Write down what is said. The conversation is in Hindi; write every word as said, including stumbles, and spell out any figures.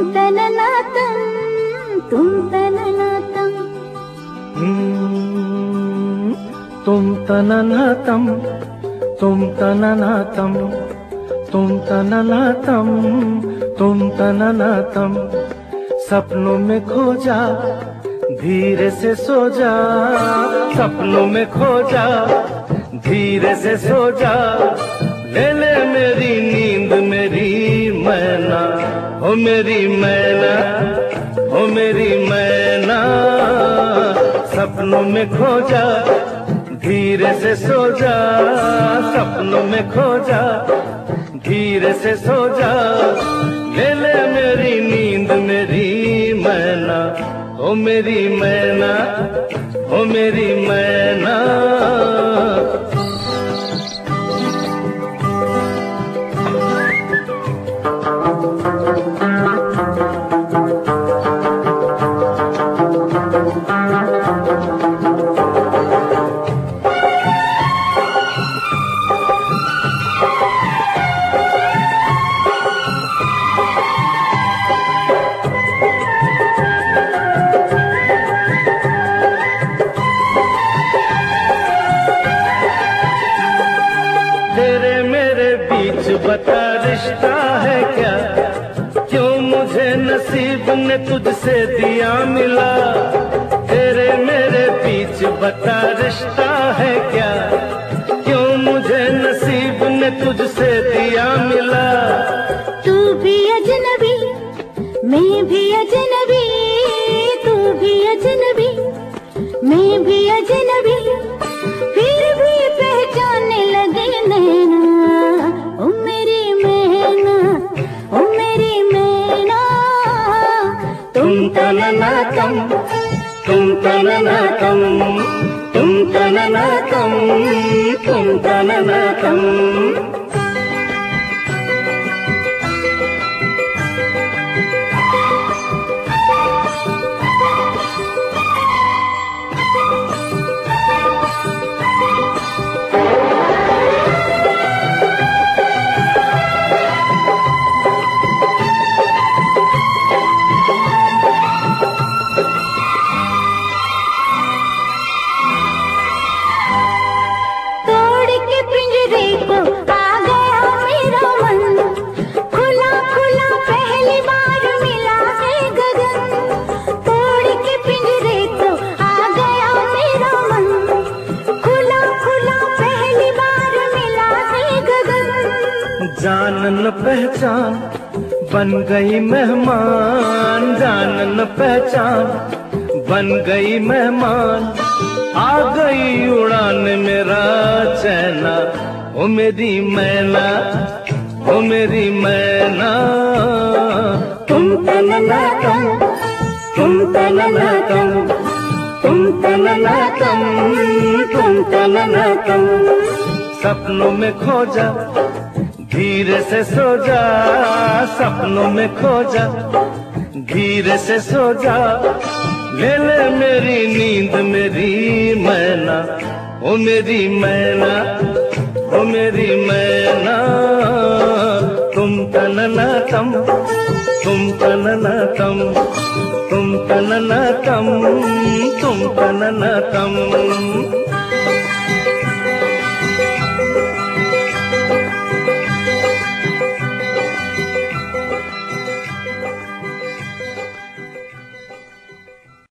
तननातं तुम तननातं तुम तननातं तुम तननातं तुम तननातं तुम तननातं सपनों में खो जा धीरे से सो जा, सपनों में खो जा धीरे से सो जा, ले ले मेरी नींद मेरी मैना, ओ मेरी मैना, ओ मेरी मैना, सपनों में खो जा धीरे से सो जा, सपनों में खो जा धीरे से सो जा, ले ले मेरी नींद मेरी मैना, ओ मेरी मैना, ओ मेरी मैना। तेरे मेरे बीच बता रिश्ता है क्या, क्यों मुझे नसीब ने तुझसे दिया मिला, तेरे मेरे बीच बता रिश्ता है क्या, क्यों मुझे नसीब ने तुझसे दिया मिला। तू भी अजनबी मैं भी अजनबी, तू भी अजनबी मैं भी अजनबी, फिर भी पहचानने लगे नैना, ओ मेरी मैना, ओ मेरी मैना। तुम तननातं तुम तननातं तुम तननातं तुम तननातं। जान न पहचान बन गई मेहमान, जान न पहचान बन गई मेहमान, आ गई उड़ान मेरा चैना, ओ मेरी मैना, ओ मेरी मैना। तुम तननातं तुम तननातं तुम तननातं तुम तननातं। सपनों में खो जा धीरे से सो जा, सपनों में खो जा धीरे से सो जा, ले ले मेरी नींद मेरी मैना, ओ मेरी मैना, ओ मेरी मैना। तुम तननातं तुम तननातं तुम तननातं तुम तननातं।